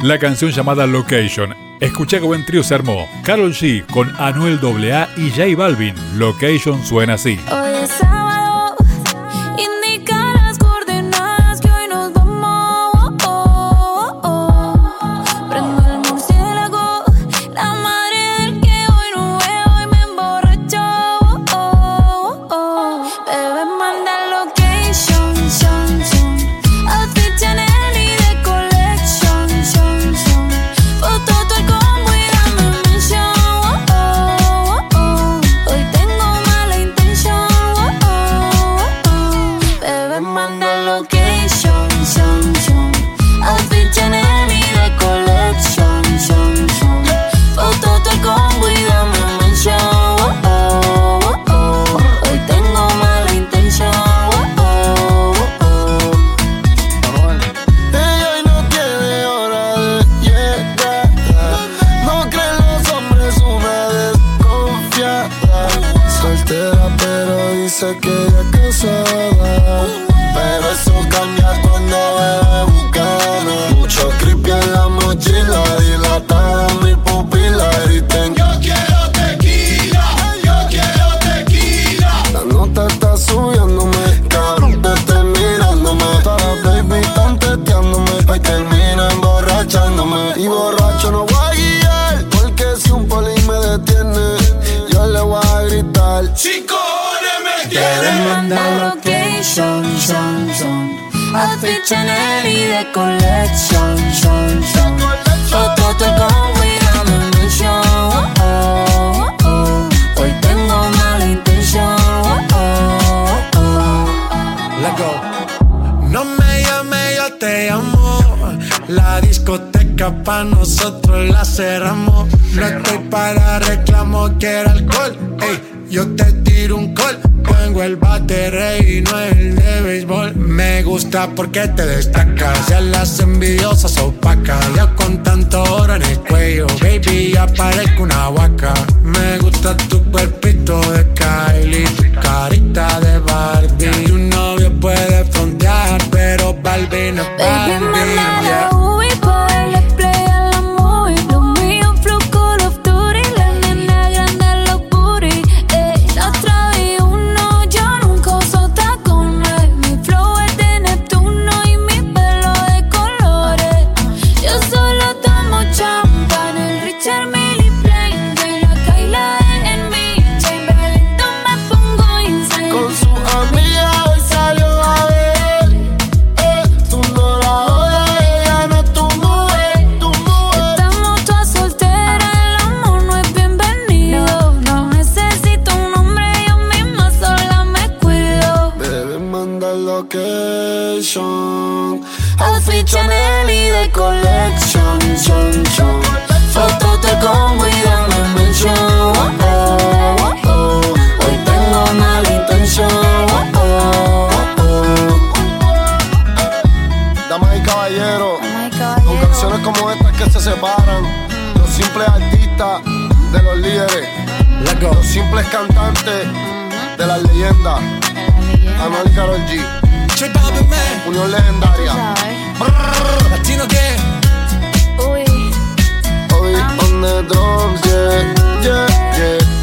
la canción llamada Location. Escucha qué buen trío se armó. Karol G con Anuel AA y J Balvin. Location suena así. Hoy es sábado, indica las coordenadas que hoy nos vamos. Prendo el murciélago, la madre del que hoy no veo y me emborracho. Bebé, manda location, outfit Chanel y de collection, foto todo el combo y dame mention. Hoy tengo mala intención. Bebé, manda location, outfit Chanel y de collection, foto todo el combo y dame mention. Hoy tengo mala intención. Ella hoy no tiene hora de llegar. No creen los hombres una desconfiada. Soltera pero dice que ella es casada. Pero eso cambia cuando bebe bucana. Mucho creepy en la mochila, dilatada mi pupila. Griten: yo quiero tequila, yo quiero tequila. La nota está subiéndome, cabrón, te estoy mirándome. Todas las baby están teteándome, hoy termina emborrachándome. Y borracho no voy a guiar, porque si un poli me detiene, yo le voy a gritar: ¡Cinco cojones me tiene! Manda location, outfit Chanel y de collection, foto te combo y dame mention. Hoy tengo mala intención. Let's go. No me llame, yo te llamo. La discoteca pa' nosotros la cerramos. No estoy para reclamo, quiero alcohol. Ey, yo te tiro un call. Tengo el bate rey y no el de béisbol. Me gusta porque te destacas. Ya las envidiosas opacas. Ya con tanto oro en el cuello, baby, ya parezco una vaca. Me gusta tu cuerpito de Kylie, tu carita de Barbie. Tu novio puede frontear, pero Barbie no es Baby, Barbie. manda Yeah. la Ubi pa' darle play a la movie. Lo mío flow Call of Duty, la nena grande los booty. La otra vi uno, yo nunca uso tacones. Mi flow es de Neptuno y mi pelo de colores. Yo solo tomo champán, el Richard Mille Plain. De la Kyla en mi chain, lento me pongo insane. Con su amiga hoy salió a ver. Tú no la jodas, ella no es tu mujer, tu mujer. Estamos todas solteras, el amor no es bienvenido. No necesito un hombre, yo misma sola me cuido. Bebé, manda location, Outfit Chanel y de collection, foto te combo y dame mention. Hoy tengo mala intención. damas y caballeros, con canciones como estas que se separan los simples artistas de los líderes, Let's go. los simples cantantes de las leyendas. Anuel y Karol G, J Balvin, man. unión legendaria. Latino gang. Uy. Hoy on the drums, yeah, yeah, yeah.